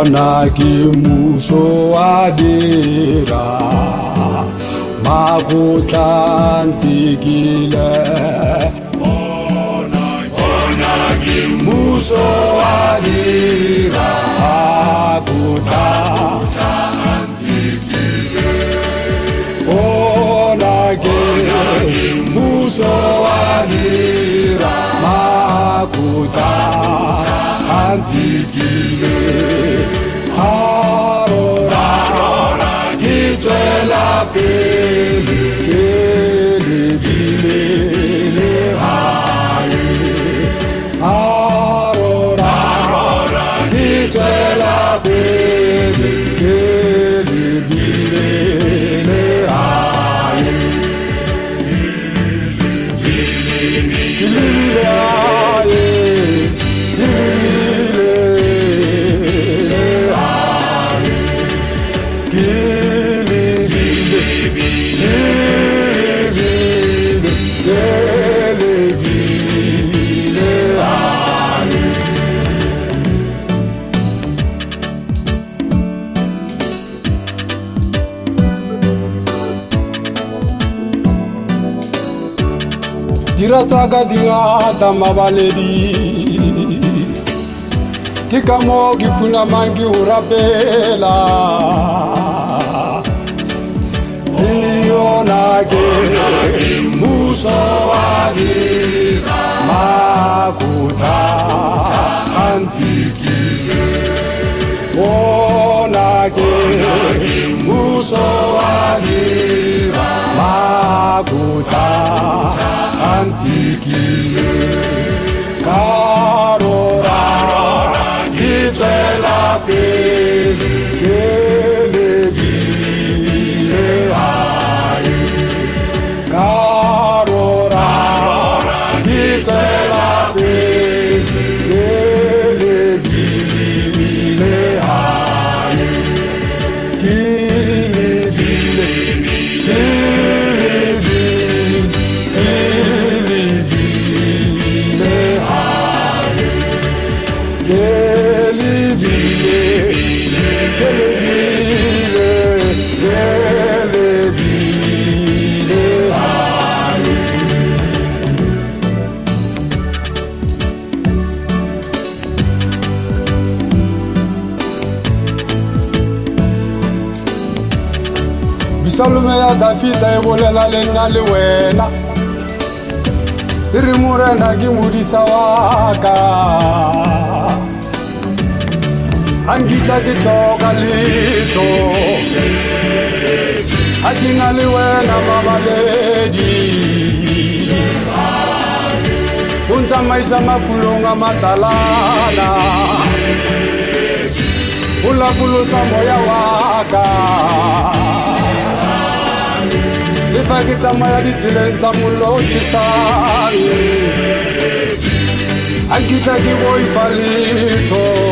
bona ke mmuso wa dira makgotla ntekile bona ke mmuso wa dira makgotla ntekile bona ke mmuso wa dira makgotla antikile harora ke tswela pele ke lebile le hae harora ke tswela pele ke lebile le hae ke lebile hae dira tsaka dingata mabaledi ke ka mo ke khunamang ke ho rapela yona ke mmuso wa dira makgotla antikile yona ke mmuso wa dira makgotla antikile karora ke tswela pele ke lebile hae karora ke tswela pele ke lebile hae ke lebile ke Salome ya Dafita e bolela le nna le wena e re morena ke modisa wa ka angitla ke tloka letho a ke na le wena mabaledi o ntsamaisa mafulong a matalana o lapolosa moya wa ka le fa ke tsamaya ditseleng tsa mollo o tjhesang a nkitla ke boifa letho